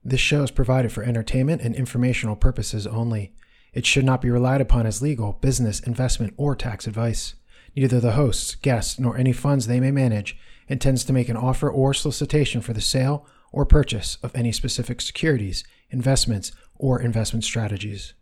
This show is provided for entertainment and informational purposes only. It should not be relied upon as legal, business, investment, or tax advice. Neither the hosts, guests, nor any funds they may manage intends to make an offer or solicitation for the sale or purchase of any specific securities, investments, or investment strategies.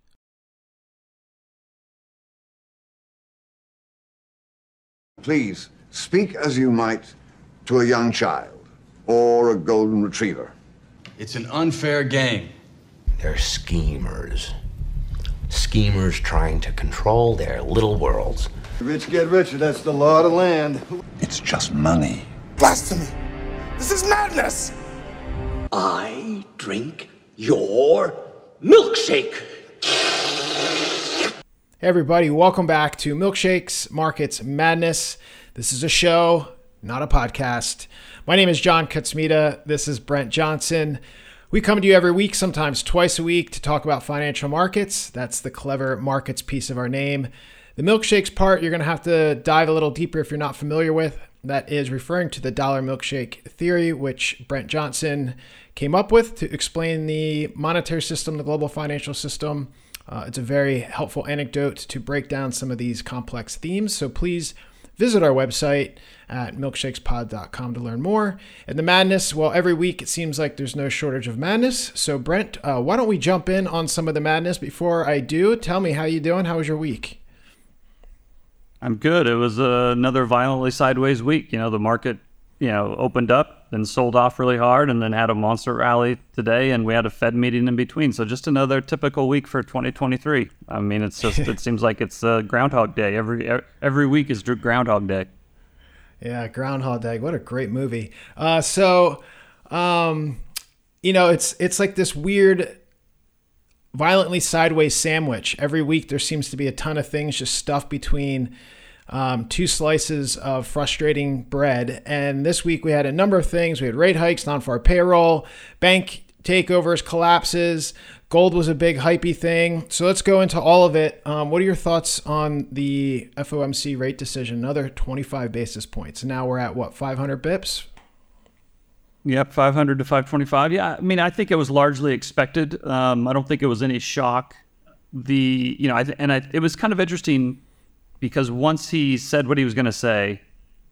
Please, speak as you might to a young child or a golden retriever. It's an unfair game. They're schemers. Schemers trying to control their little worlds. The rich get richer, that's the law of the land. It's just money. Blasphemy! This is madness! I drink your milkshake. Hey everybody, welcome back to Milkshakes Markets Madness. This is a show, not a podcast. My name is John Kutsmita. This is Brent Johnson. We come to you every week, sometimes twice a week, to talk about financial markets. That's the clever markets piece of our name. The milkshakes part, you're going to have to dive a little deeper if you're not familiar with. That is referring to the dollar milkshake theory, which Brent Johnson came up with to explain the monetary system, the global financial system. It's a very helpful anecdote to break down some of these complex themes. So please visit our website at milkshakespod.com to learn more. And the madness, well, every week it seems like there's no shortage of madness. So Brent, why don't we jump in on some of the madness? Before I do, tell me, how you doing? How was your week? I'm good. It was another violently sideways week. The market, opened up and sold off really hard and then had a monster rally today, and we had a Fed meeting in between. So just another typical week for 2023. I mean, it's just, it seems like it's Groundhog Day. Every week is Groundhog Day. Yeah, Groundhog Day. What a great movie. It's like this weird violently sideways sandwich. Every week there seems to be a ton of things just stuffed between two slices of frustrating bread. And this week we had a number of things. We had rate hikes, non-farm payroll, bank takeovers, collapses. Gold was a big hypey thing. So let's go into all of it. What are your thoughts on the FOMC rate decision? Another 25 basis points. Now we're at 500 bips? Yep, 500 to 525. Yeah, I mean, I think it was largely expected. I don't think it was any shock. It was kind of interesting because once he said what he was going to say,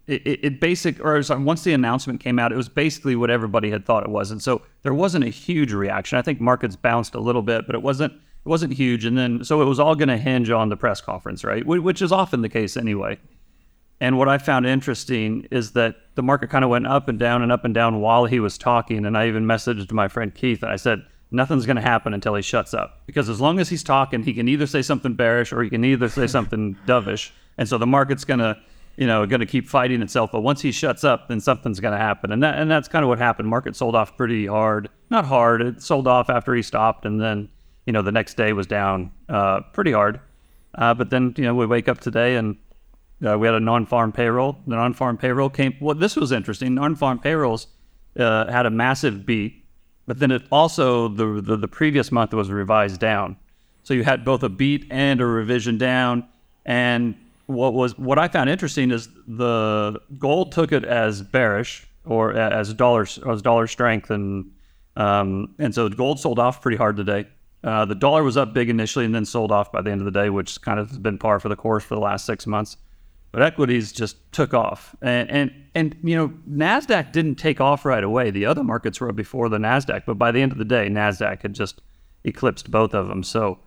once the announcement came out, it was basically what everybody had thought it was. And so there wasn't a huge reaction. I think markets bounced a little bit, but it wasn't huge. And then, so it was all going to hinge on the press conference, right? Which is often the case anyway. And what I found interesting is that the market kind of went up and down while he was talking. And I even messaged my friend Keith and I said, nothing's going to happen until he shuts up. Because as long as he's talking, he can either say something bearish or he can either say something dovish. And so the market's going to keep fighting itself. But once he shuts up, then something's going to happen. And that's kind of what happened. Market sold off pretty hard. Not hard. It sold off after he stopped. And then, the next day was down pretty hard. But then, we wake up today and we had a non-farm payroll. The non-farm payroll came. Well, this was interesting. Non-farm payrolls had a massive beat, but then it also the previous month was revised down. So you had both a beat and a revision down. And what I found interesting is the gold took it as bearish or as dollar strength, and so gold sold off pretty hard today. The dollar was up big initially and then sold off by the end of the day, which kind of has been par for the course for the last 6 months. But equities just took off. And NASDAQ didn't take off right away. The other markets were up before the NASDAQ, but by the end of the day, NASDAQ had just eclipsed both of them. So,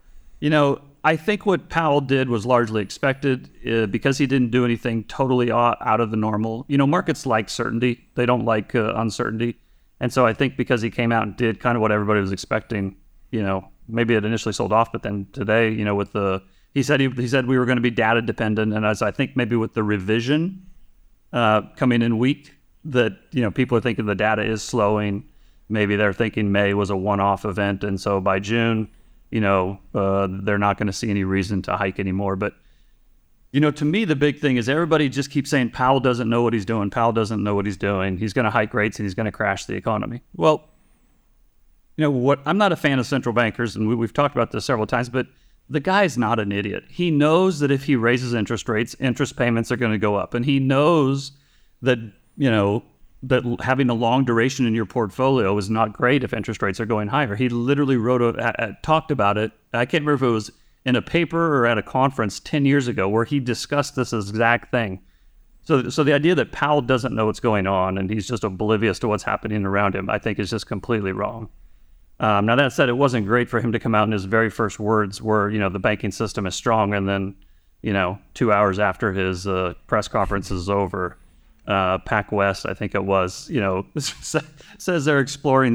I think what Powell did was largely expected because he didn't do anything totally out of the normal. Markets like certainty. They don't like uncertainty. And so I think because he came out and did kind of what everybody was expecting, maybe it initially sold off, but then today, He said we were going to be data dependent, and as I think maybe with the revision coming in weak, that people are thinking the data is slowing. Maybe they're thinking May was a one-off event, and so by June, they're not going to see any reason to hike anymore. But to me, the big thing is everybody just keeps saying Powell doesn't know what he's doing. Powell doesn't know what he's doing. He's going to hike rates and he's going to crash the economy. Well, I'm not a fan of central bankers, and we've talked about this several times, but the guy's not an idiot. He knows that if he raises interest rates, interest payments are going to go up. And he knows that, that having a long duration in your portfolio is not great if interest rates are going higher. He literally talked about it. I can't remember if it was in a paper or at a conference 10 years ago where he discussed this exact thing. So the idea that Powell doesn't know what's going on and he's just oblivious to what's happening around him, I think is just completely wrong. Now that said, it wasn't great for him to come out in his very first words where, the banking system is strong, and then, 2 hours after his press conference is over, PacWest, I think it was, says they're exploring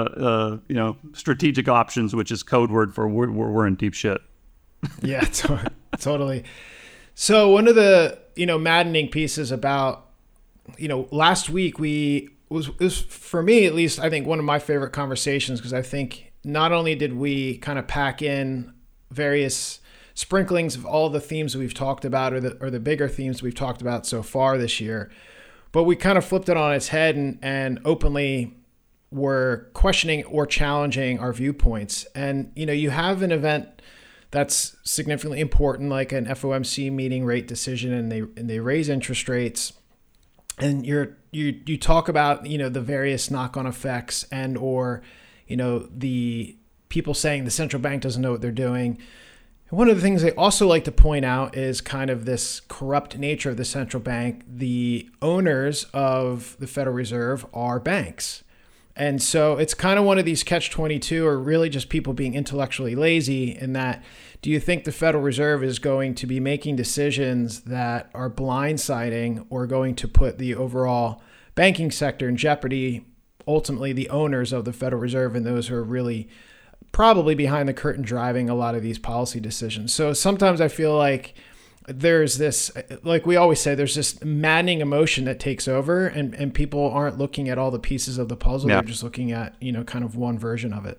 strategic options, which is code word for we're in deep shit. Yeah, totally. So one of the, maddening pieces about, last week it was for me, at least, I think one of my favorite conversations, because I think not only did we kind of pack in various sprinklings of all the themes that we've talked about, or the bigger themes we've talked about so far this year, but we kind of flipped it on its head and openly were questioning or challenging our viewpoints. And, you have an event that's significantly important, like an FOMC meeting rate decision, and they raise interest rates, and you talk about the various knock-on effects or the people saying the central bank doesn't know what they're doing. And one of the things they also like to point out is kind of this corrupt nature of the central bank. The owners of the Federal Reserve are banks. And so it's kind of one of these catch-22, or really just people being intellectually lazy, in that, do you think the Federal Reserve is going to be making decisions that are blindsiding or going to put the overall banking sector in jeopardy, ultimately the owners of the Federal Reserve and those who are really probably behind the curtain driving a lot of these policy decisions? So sometimes I feel like there's this, like we always say, there's this maddening emotion that takes over, and people aren't looking at all the pieces of the puzzle. Yeah. They're just looking at, kind of one version of it.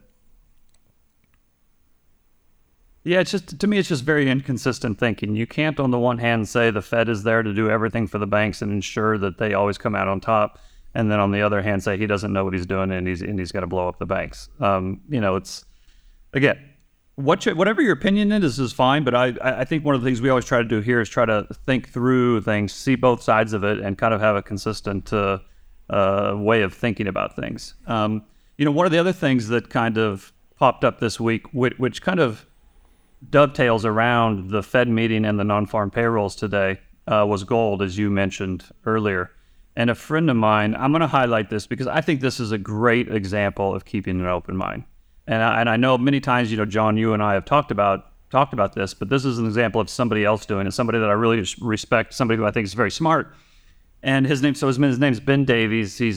Yeah, to me, it's just very inconsistent thinking. You can't, on the one hand, say the Fed is there to do everything for the banks and ensure that they always come out on top, and then on the other hand, say he doesn't know what he's doing and he's got to blow up the banks. It's, again, whatever your opinion is fine, but I think one of the things we always try to do here is try to think through things, see both sides of it, and kind of have a consistent way of thinking about things. One of the other things that kind of popped up this week, which kind of dovetails around the Fed meeting and the non-farm payrolls today, was gold, as you mentioned earlier. And a friend of mine, I'm going to highlight this because I think this is a great example of keeping an open mind. And I know many times, John, you and I have talked about this, but this is an example of somebody else doing it, somebody that I really respect, somebody who I think is very smart. And his name's Ben Davies. He's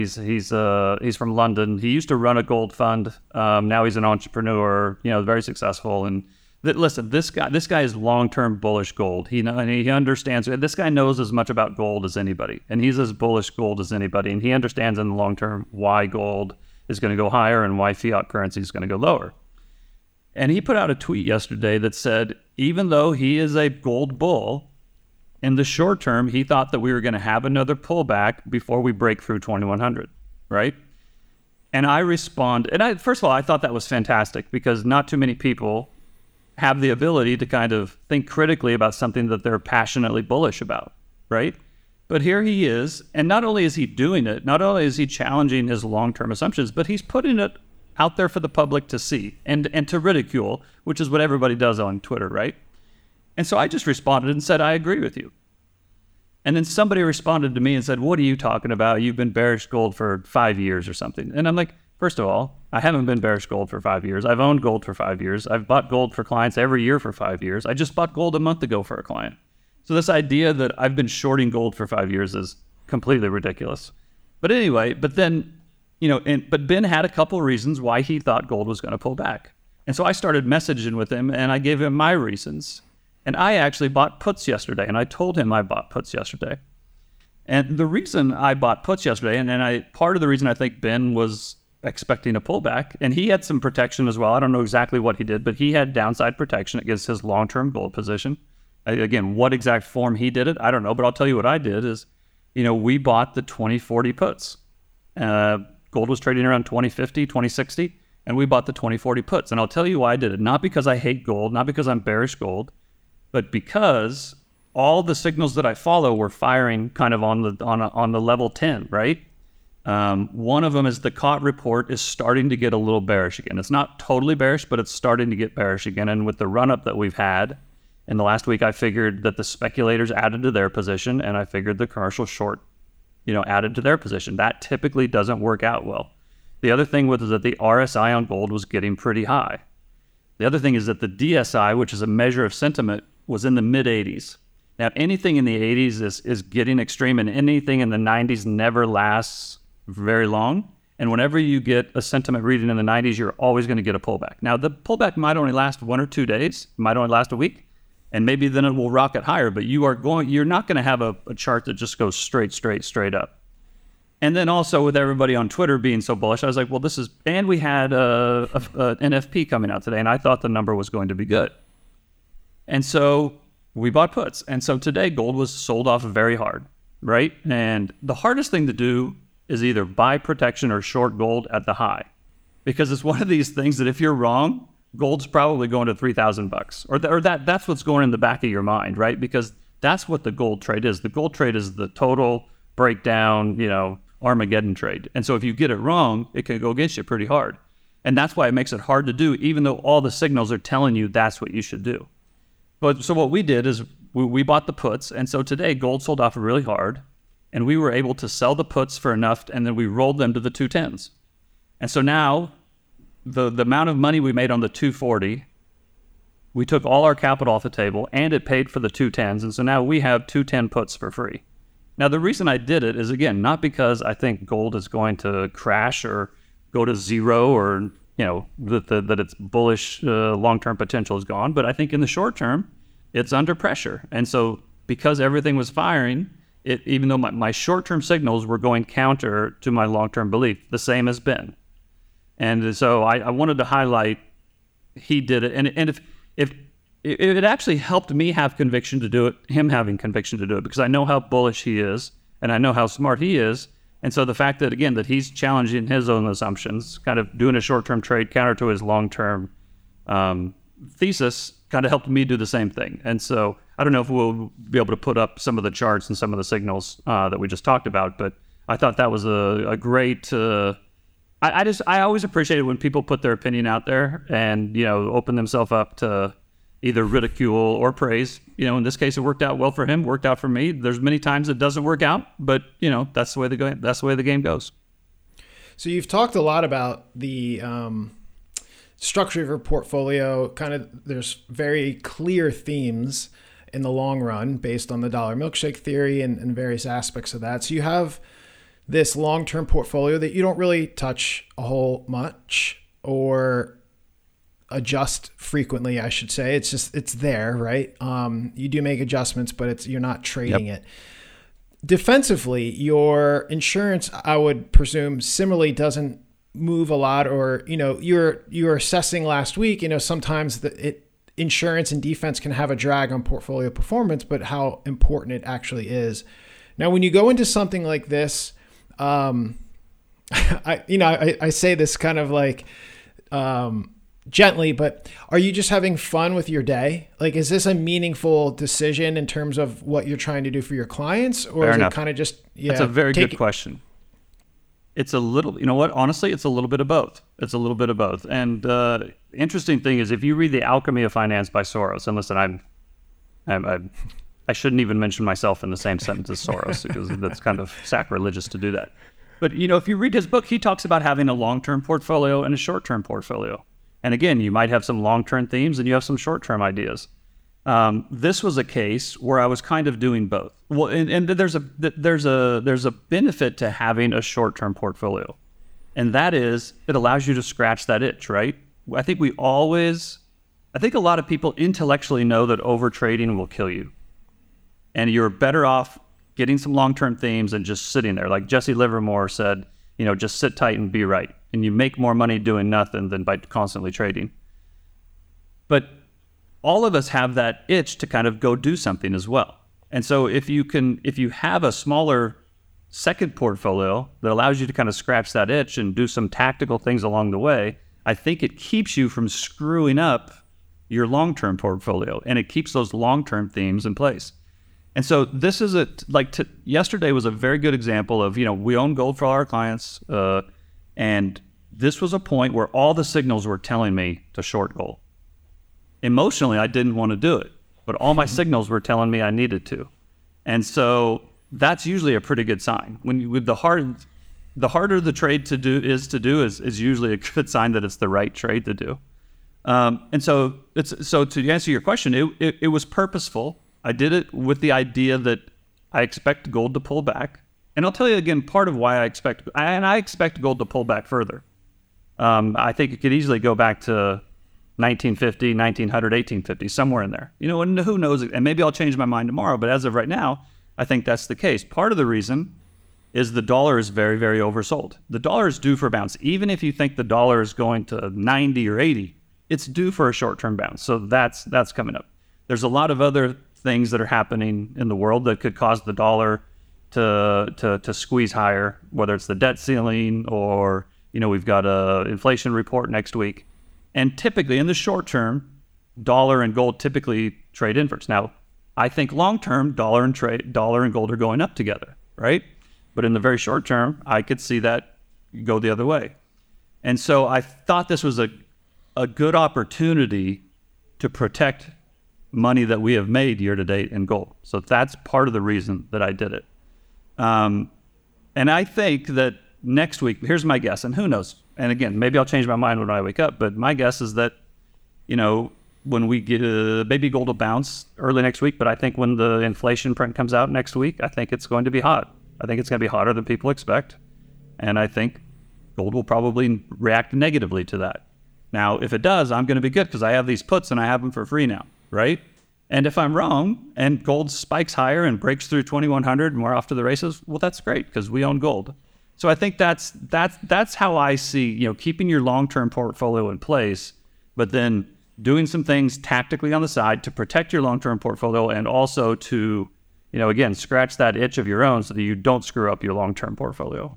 from London. He used to run a gold fund. Now he's an entrepreneur, very successful. And listen, this guy is long-term bullish gold. He understands. This guy knows as much about gold as anybody, and he's as bullish gold as anybody. And he understands in the long term why gold is going to go higher and why fiat currency is going to go lower. And he put out a tweet yesterday that said, even though he is a gold bull, in the short term, he thought that we were going to have another pullback before we break through 2100, right? And I respond, and first of all, I thought that was fantastic, because not too many people have the ability to kind of think critically about something that they're passionately bullish about, right? But here he is, and not only is he doing it, not only is he challenging his long-term assumptions, but he's putting it out there for the public to see and to ridicule, which is what everybody does on Twitter, right? And so I just responded and said, I agree with you. And then somebody responded to me and said, what are you talking about? You've been bearish gold for 5 years or something. And I'm like, first of all, I haven't been bearish gold for 5 years. I've owned gold for 5 years. I've bought gold for clients every year for 5 years. I just bought gold a month ago for a client. So this idea that I've been shorting gold for 5 years is completely ridiculous. But anyway, but Ben had a couple reasons why he thought gold was going to pull back. And so I started messaging with him, and I gave him my reasons. And I actually bought puts yesterday, and I told him I bought puts yesterday. And the reason I bought puts yesterday, and part of the reason I think Ben was expecting a pullback, and he had some protection as well. I don't know exactly what he did, but he had downside protection against his long-term gold position. Again, what exact form he did it, I don't know, but I'll tell you what I did is, we bought the 2040 puts. Gold was trading around 2050, 2060, and we bought the 2040 puts. And I'll tell you why I did it. Not because I hate gold, not because I'm bearish gold, but because all the signals that I follow were firing kind of on the level 10, right? One of them is the COT report is starting to get a little bearish again. It's not totally bearish, but it's starting to get bearish again. And with the run-up that we've had in the last week, I figured that the speculators added to their position, and I figured the commercial short, added to their position. That typically doesn't work out well. The other thing was that the RSI on gold was getting pretty high. The other thing is that the DSI, which is a measure of sentiment, was in the mid-80s. Now, anything in the 80s is getting extreme, and anything in the 90s never lasts very long. And whenever you get a sentiment reading in the 90s, you're always going to get a pullback. Now, the pullback might only last 1 or 2 days, might only last a week, and maybe then it will rocket higher, but you're not going to have a chart that just goes straight up. And then also with everybody on Twitter being so bullish, I was like, well, and we had an NFP coming out today, and I thought the number was going to be good. And so we bought puts. And so today gold was sold off very hard, right? And the hardest thing to do is either buy protection or short gold at the high, because it's one of these things that if you're wrong, gold's probably going to $3,000, or that's what's going in the back of your mind, right? Because that's what the gold trade is. The gold trade is the total breakdown, Armageddon trade. And so if you get it wrong, it can go against you pretty hard. And that's why it makes it hard to do, even though all the signals are telling you that's what you should do. But so what we did is we bought the puts. And so today gold sold off really hard, and we were able to sell the puts for enough, and then we rolled them to the 210s. And so now the amount of money we made on the 240, we took all our capital off the table, and it paid for the 210s. And so now we have 210 puts for free. Now, the reason I did it is, again, not because I think gold is going to crash or go to zero, or, that its bullish long-term potential is gone. But I think in the short term, it's under pressure. And so because everything was firing, even though my short-term signals were going counter to my long-term belief, the same has been. And so I wanted to highlight he did it. And if it actually helped me have conviction to do it, him having conviction to do it, because I know how bullish he is, and I know how smart he is. And so the fact that, again, that he's challenging his own assumptions, kind of doing a short-term trade counter to his long-term thesis, kind of helped me do the same thing. And so I don't know if we'll be able to put up some of the charts and some of the signals that we just talked about, but I thought that was a great... I always appreciate it when people put their opinion out there and, open themselves up to either ridicule or praise. In this case, it worked out well for him, worked out for me. There's many times it doesn't work out, but that's the way the game goes. So you've talked a lot about the structure of your portfolio. Kind of, there's very clear themes in the long run based on the dollar milkshake theory and various aspects of that. So you have this long-term portfolio that you don't really touch a whole much or adjust frequently, I should say. It's there, right? You do make adjustments, but you're not trading it. Defensively, your insurance, I would presume, similarly doesn't move a lot, or you're assessing last week. Sometimes insurance and defense can have a drag on portfolio performance, but how important it actually is. Now, when you go into something like this, I say this kind of like gently, but are you just having fun with your day? Like, is this a meaningful decision in terms of what you're trying to do for your clients, or Fair is enough. it kind of just That's a very good question. It's a little, honestly, it's a little bit of both. And the interesting thing is, if you read The Alchemy of Finance by Soros, and listen, I shouldn't even mention myself in the same sentence as Soros, because that's kind of sacrilegious to do that. But, if you read his book, he talks about having a long-term portfolio and a short-term portfolio. And again, you might have some long-term themes and you have some short-term ideas. This was a case where I was kind of doing both. Well, and there's a benefit to having a short-term portfolio, and that is it allows you to scratch that itch, right? I think a lot of people intellectually know that overtrading will kill you, and you're better off getting some long-term themes and just sitting there. Like Jesse Livermore said, just sit tight and be right, and you make more money doing nothing than by constantly trading. But all of us have that itch to kind of go do something as well. And so if you have a smaller second portfolio that allows you to kind of scratch that itch and do some tactical things along the way, I think it keeps you from screwing up your long-term portfolio, and it keeps those long-term themes in place. And so this is yesterday was a very good example of, we own gold for all our clients. And this was a point where all the signals were telling me to short gold. Emotionally, I didn't want to do it, but all my signals were telling me I needed to. And so that's usually a pretty good sign. The harder the trade to do is usually a good sign that it's the right trade to do. And so to answer your question, it was purposeful. I did it with the idea that I expect gold to pull back. And I'll tell you again, part of why I expect gold to pull back further. I think it could easily go back to 1950, 1900, 1850, somewhere in there. And who knows? And maybe I'll change my mind tomorrow, but as of right now, I think that's the case. Part of the reason is the dollar is very, very oversold. The dollar is due for a bounce. Even if you think the dollar is going to 90 or 80, it's due for a short-term bounce. So that's coming up. There's a lot of other things that are happening in the world that could cause the dollar to squeeze higher, whether it's the debt ceiling or, we've got a inflation report next week. And typically in the short term, dollar and gold typically trade inverse. Now, I think long term, dollar and gold are going up together, right? But in the very short term, I could see that go the other way. And so I thought this was a good opportunity to protect money that we have made year to date in gold. So that's part of the reason that I did it. And I think that next week, here's my guess, and who knows? And again, maybe I'll change my mind when I wake up, but my guess is that, when we get maybe gold will bounce early next week, but I think when the inflation print comes out next week, I think it's going to be hot. I think it's going to be hotter than people expect. And I think gold will probably react negatively to that. Now, if it does, I'm going to be good because I have these puts and I have them for free now, right? And if I'm wrong and gold spikes higher and breaks through 2100 and we're off to the races, well, that's great because we own gold. So I think that's how I see, keeping your long-term portfolio in place, but then doing some things tactically on the side to protect your long-term portfolio and also to, again, scratch that itch of your own so that you don't screw up your long-term portfolio.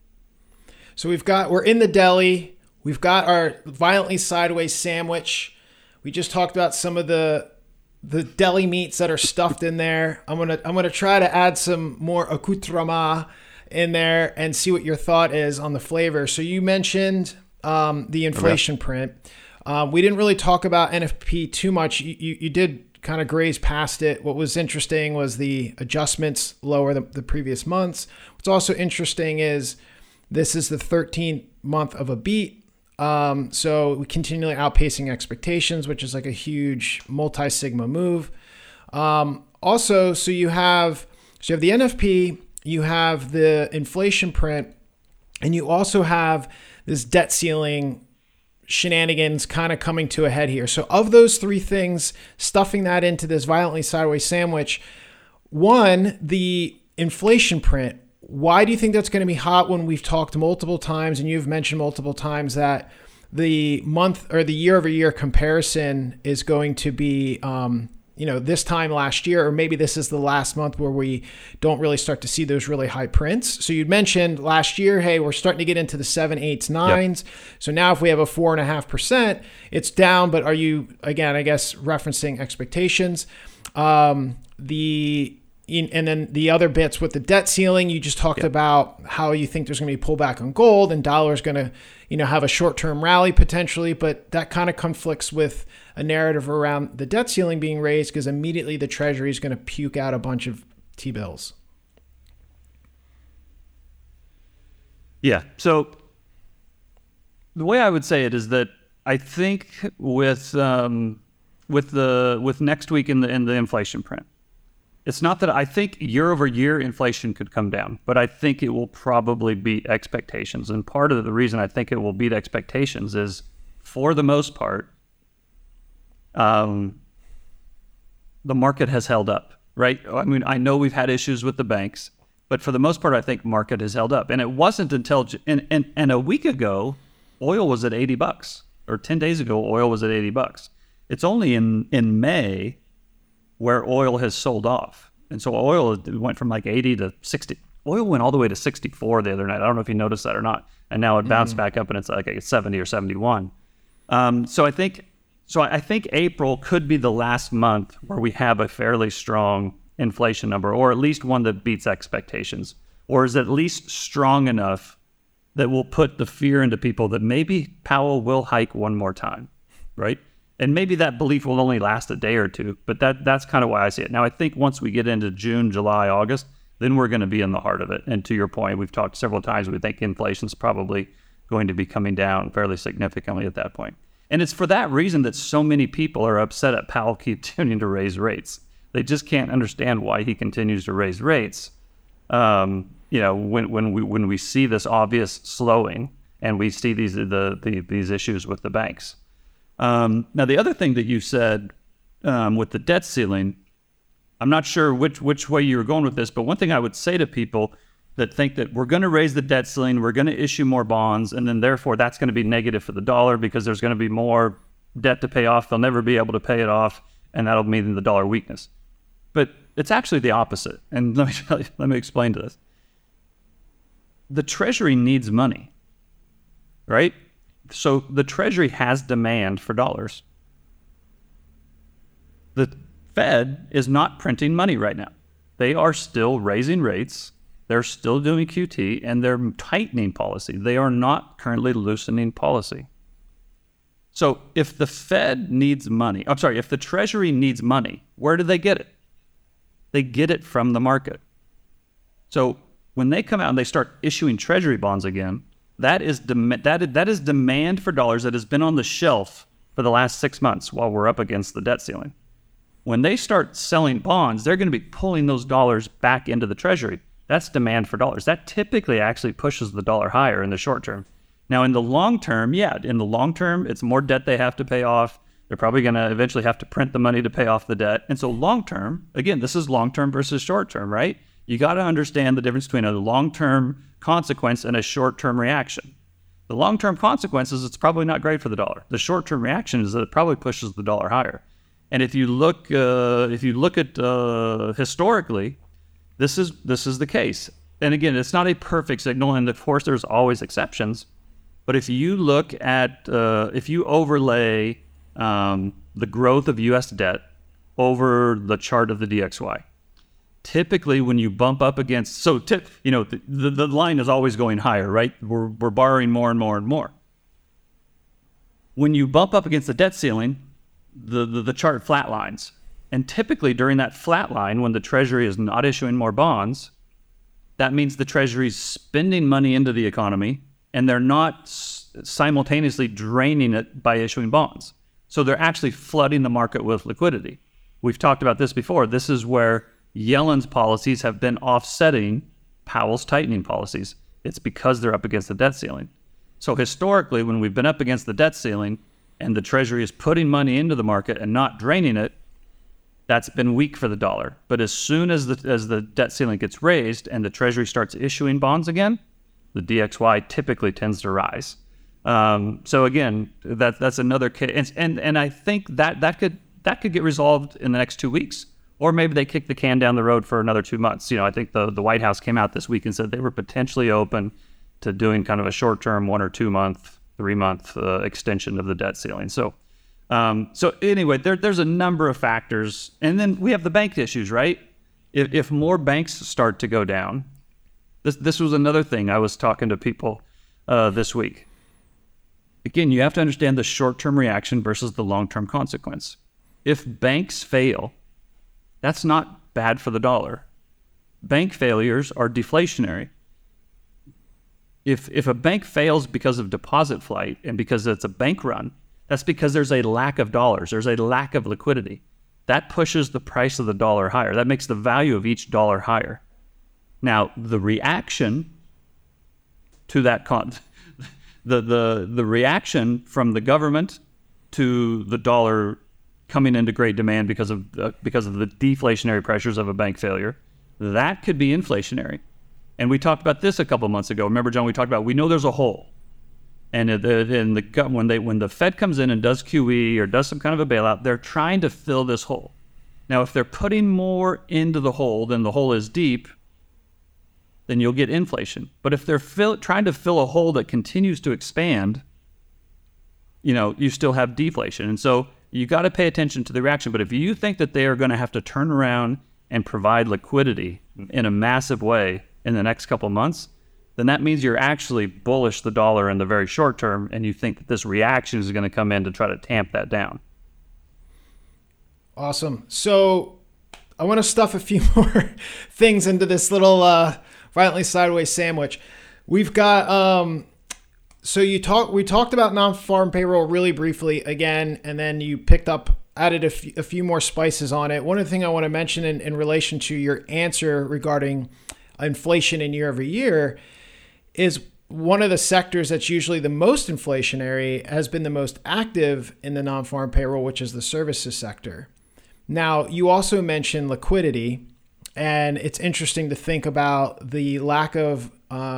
So we're in the deli. We've got our violently sideways sandwich. We just talked about some of the deli meats that are stuffed in there. I'm gonna try to add some more accoutrement in there and see what your thought is on the flavor. So you mentioned the inflation print. We didn't really talk about NFP too much. You did kind of graze past it. What was interesting was the adjustments lower than the previous months. What's also interesting is this is the 13th month of a beat. So we continually outpacing expectations, which is like a huge multi-sigma move. Also, so you have the NFP, you have the inflation print, and you also have this debt ceiling shenanigans kind of coming to a head here. So of those three things, stuffing that into this violently sideways sandwich, one, the inflation print, why do you think that's going to be hot when we've talked multiple times and you've mentioned multiple times that the month or the year over year comparison is going to be, this time last year, or maybe this is the last month where we don't really start to see those really high prints. So you'd mentioned last year, hey, we're starting to get into the 7, 8s, 9s. Yep. So now if we have a 4.5%, it's down, but are you, again, I guess, referencing expectations? And then the other bits with the debt ceiling, you just talked about how you think there's going to be pullback on gold and dollar is going to, have a short-term rally potentially, but that kind of conflicts with a narrative around the debt ceiling being raised because immediately the Treasury is going to puke out a bunch of T-bills. Yeah. So the way I would say it is that I think with next week in the inflation print, it's not that I think year over year inflation could come down, but I think it will probably beat expectations. And part of the reason I think it will beat expectations is, for the most part, the market has held up, right? I mean, I know we've had issues with the banks, but for the most part, I think market has held up. And it wasn't until, and a week ago, oil was at $80, or 10 days ago, oil was at $80. It's only in May where oil has sold off. And so oil went from like 80 to 60. Oil went all the way to 64 the other night. I don't know if you noticed that or not. And now it bounced back up and it's like 70 or 71. So I think April could be the last month where we have a fairly strong inflation number, or at least one that beats expectations, or is at least strong enough that will put the fear into people that maybe Powell will hike one more time, right? And maybe that belief will only last a day or two, but that's kind of why I see it. Now, I think once we get into June, July, August, then we're going to be in the heart of it. And to your point, we've talked several times, we think inflation's probably going to be coming down fairly significantly at that point. And it's for that reason that so many people are upset at Powell continuing to raise rates. They just can't understand why he continues to raise rates. When we see this obvious slowing and we see these issues with the banks. Now, the other thing that you said with the debt ceiling, I'm not sure which way you were going with this, but one thing I would say to people that think that we're going to raise the debt ceiling, we're going to issue more bonds, and then therefore that's going to be negative for the dollar because there's going to be more debt to pay off. They'll never be able to pay it off, and that'll mean the dollar weakness. But it's actually the opposite. And let me explain to this. The Treasury needs money, right? So the Treasury has demand for dollars. The Fed is not printing money right now. They are still raising rates. They're still doing QT, and they're tightening policy. They are not currently loosening policy. So if the Fed needs money, if the Treasury needs money, where do they get it? They get it from the market. So when they come out and they start issuing Treasury bonds again, that is demand for dollars that has been on the shelf for the last 6 months while we're up against the debt ceiling. When they start selling bonds, they're going to be pulling those dollars back into the Treasury. That's demand for dollars. That typically actually pushes the dollar higher in the short term. Now, in the long term, it's more debt they have to pay off. They're probably going to eventually have to print the money to pay off the debt. And so long term, again, this is long term versus short term, right? You got to understand the difference between a long-term consequence and a short-term reaction. The long-term consequence is it's probably not great for the dollar. The short-term reaction is that it probably pushes the dollar higher. And if you look at historically, this is the case. And again, it's not a perfect signal, and of course, there's always exceptions. But if you look at if you overlay the growth of U.S. debt over the chart of the DXY. Typically, when you bump up against, the line is always going higher, right? We're borrowing more and more and more. When you bump up against the debt ceiling, the chart flatlines. And typically during that flat line, when the Treasury is not issuing more bonds, that means the Treasury's spending money into the economy, and they're not simultaneously draining it by issuing bonds. So they're actually flooding the market with liquidity. We've talked about this before. This is where Yellen's policies have been offsetting Powell's tightening policies. It's because they're up against the debt ceiling. So historically, when we've been up against the debt ceiling and the Treasury is putting money into the market and not draining it, that's been weak for the dollar. But as soon as the debt ceiling gets raised and the Treasury starts issuing bonds again, the DXY typically tends to rise. So again, that's another case, and I think that could get resolved in the next 2 weeks. Or maybe they kick the can down the road for another 2 months. I think the White House came out this week and said they were potentially open to doing kind of a short-term 1 or 2 month, 3 month extension of the debt ceiling. So anyway, there's a number of factors. And then we have the bank issues, right? If more banks start to go down, this was another thing I was talking to people this week. Again, you have to understand the short-term reaction versus the long-term consequence. If banks fail, that's not bad for the dollar. Bank failures are deflationary. If a bank fails because of deposit flight and because it's a bank run, that's because there's a lack of dollars. There's a lack of liquidity. That pushes the price of the dollar higher. That makes the value of each dollar higher. Now, the reaction to that, the reaction from the government to the dollar coming into great demand because of the deflationary pressures of a bank failure, that could be inflationary. And we talked about this a couple months ago. Remember, John, we talked about, we know there's a hole. And when the Fed comes in and does QE or does some kind of a bailout, they're trying to fill this hole. Now, if they're putting more into the hole than the hole is deep, then you'll get inflation. But if they're trying to fill a hole that continues to expand, you still have deflation. And so you got to pay attention to the reaction. But if you think that they are going to have to turn around and provide liquidity in a massive way in the next couple months, then that means you're actually bullish the dollar in the very short term, and you think that this reaction is going to come in to try to tamp that down. Awesome. So I want to stuff a few more things into this little violently sideways sandwich. We've got so we talked about non-farm payroll really briefly again, and then you added a few more spices on it. One of the things I want to mention in relation to your answer regarding inflation in year over year is one of the sectors that's usually the most inflationary has been the most active in the non-farm payroll, which is the services sector. Now, you also mentioned liquidity, and it's interesting to think about the lack of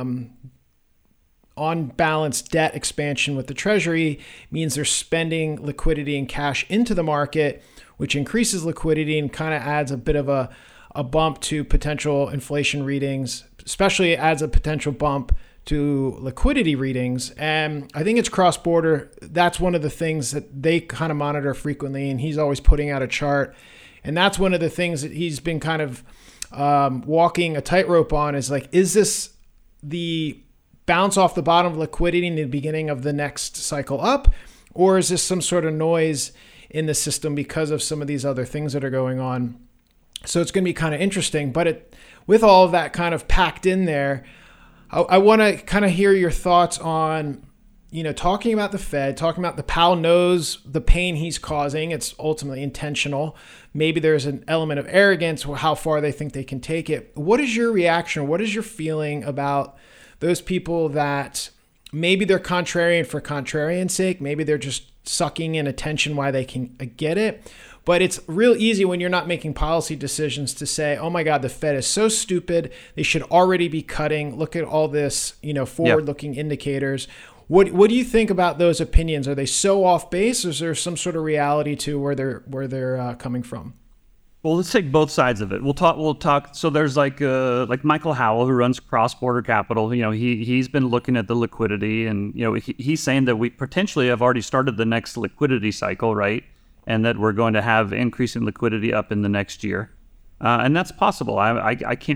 on-balance debt expansion with the Treasury means they're spending liquidity and cash into the market, which increases liquidity and kind of adds a bit of a bump to potential inflation readings, especially adds a potential bump to liquidity readings. And I think it's cross-border. That's one of the things that they kind of monitor frequently, and he's always putting out a chart. And that's one of the things that he's been kind of walking a tightrope on is like, is this the bounce off the bottom of liquidity in the beginning of the next cycle up, or is this some sort of noise in the system because of some of these other things that are going on? So it's going to be kind of interesting. But with all of that kind of packed in there, I want to kind of hear your thoughts on, talking about the Fed, talking about the Powell knows the pain he's causing. It's ultimately intentional. Maybe there's an element of arrogance, how far they think they can take it. What is your reaction? What is your feeling about those people that maybe they're contrarian for contrarian's sake? Maybe they're just sucking in attention while they can get it. But it's real easy when you're not making policy decisions to say, oh my God, the Fed is so stupid. They should already be cutting. Look at all this, forward-looking indicators. What do you think about those opinions? Are they so off base, or is there some sort of reality to where they're coming from? Well, let's take both sides of it. We'll talk. So there's like Michael Howell, who runs Cross-Border Capital. He's been looking at the liquidity, and he's saying that we potentially have already started the next liquidity cycle, right? And that we're going to have increasing liquidity up in the next year, and that's possible. I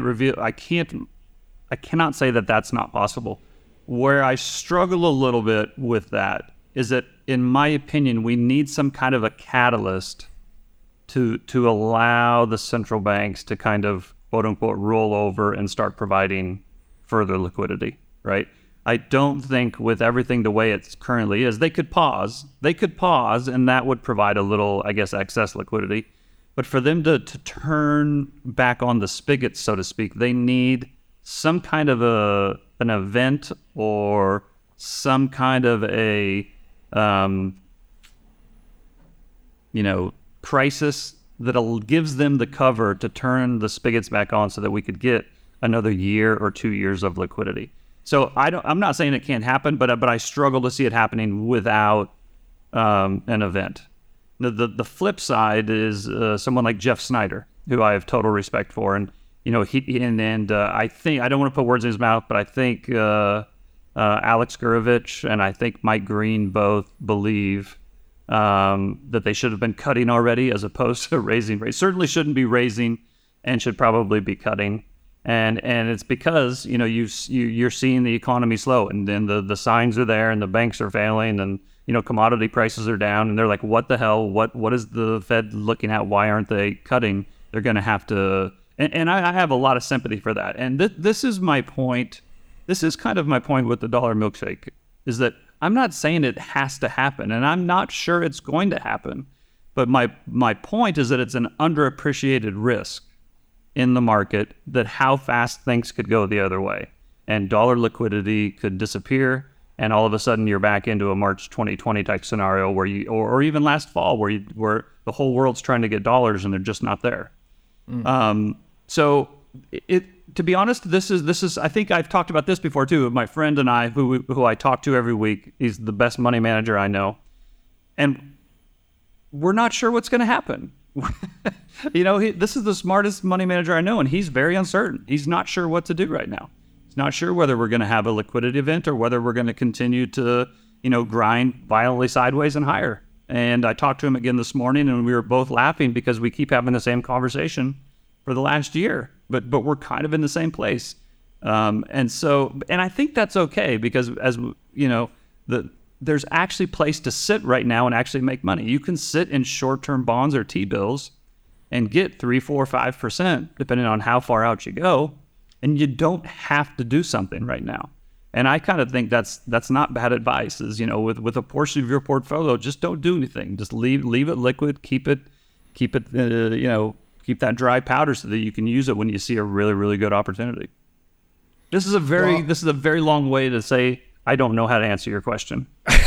cannot say that that's not possible. Where I struggle a little bit with that is that, in my opinion, we need some kind of a catalyst to allow the central banks to kind of quote unquote roll over and start providing further liquidity, right? I don't think with everything the way it currently is, they could pause and that would provide a little, I guess, excess liquidity. But for them to turn back on the spigot, so to speak, they need some kind of an event or some kind of a, crisis that gives them the cover to turn the spigots back on so that we could get another year or 2 years of liquidity. So I'm not saying it can't happen, but I struggle to see it happening without an event. The flip side is someone like Jeff Snyder, who I have total respect for, and I think, I don't want to put words in his mouth, but I think Alex Gurevich and I think Mike Green both believe that they should have been cutting already as opposed to raising rates. Certainly shouldn't be raising and should probably be cutting. And it's because, you're seeing the economy slow, and then the signs are there and the banks are failing, and, commodity prices are down, and they're like, what the hell? What is the Fed looking at? Why aren't they cutting? They're going to have to, and I have a lot of sympathy for that. And this is my point. This is kind of my point with the dollar milkshake, is that I'm not saying it has to happen, and I'm not sure it's going to happen. But my point is that it's an underappreciated risk in the market, that how fast things could go the other way, and dollar liquidity could disappear, and all of a sudden you're back into a March 2020 type scenario where or even last fall where the whole world's trying to get dollars and they're just not there. So to be honest, this is I think I've talked about this before too. My friend and I, who I talk to every week, he's the best money manager I know, and we're not sure what's going to happen. This is the smartest money manager I know, and he's very uncertain. He's not sure what to do right now. He's not sure whether we're going to have a liquidity event or whether we're going to continue to, grind violently sideways and higher. And I talked to him again this morning, and we were both laughing because we keep having the same conversation. for the last year, but we're kind of in the same place. And I think that's okay, because as you know, there's actually a place to sit right now and actually make money. You can sit in short-term bonds or T-bills and get 3%, 4%, 5%, depending on how far out you go, and you don't have to do something right now. And I kind of think that's not bad advice. Is, you know, with a portion of your portfolio, just don't do anything. Just leave it liquid. Keep it. Keep that dry powder so that you can use it when you see a really, really good opportunity. This is a very long way to say I don't know how to answer your question.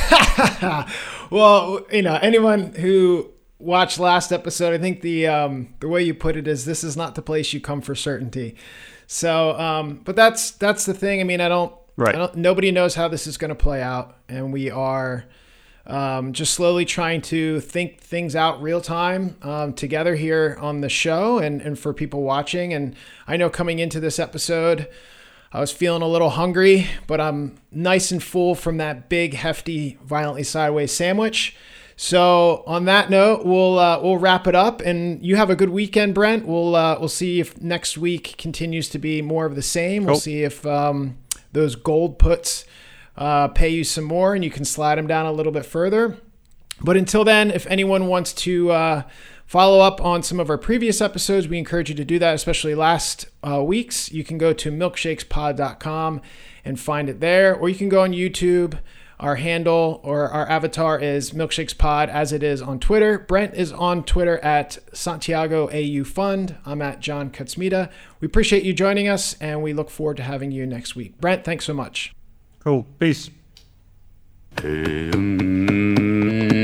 Well, you know, anyone who watched last episode, I think the way you put it is, this is not the place you come for certainty. So, but that's the thing. I mean, nobody knows how this is going to play out, and we are just slowly trying to think things out real time together here on the show and for people watching. And I know coming into this episode, I was feeling a little hungry, but I'm nice and full from that big, hefty, violently sideways sandwich. So on that note, we'll wrap it up, and you have a good weekend, Brent. We'll see if next week continues to be more of the same. Cool. We'll see if those gold puts pay you some more, and you can slide them down a little bit further. But until then, if anyone wants to follow up on some of our previous episodes, we encourage you to do that, especially last week's. You can go to milkshakespod.com and find it there, or you can go on YouTube. Our handle or our avatar is MilkshakesPod, as it is on Twitter. Brent is on Twitter at Santiago AU Fund. I'm at John Kutsmita. We appreciate you joining us, and we look forward to having you next week. Brent, thanks so much. Cool. Peace.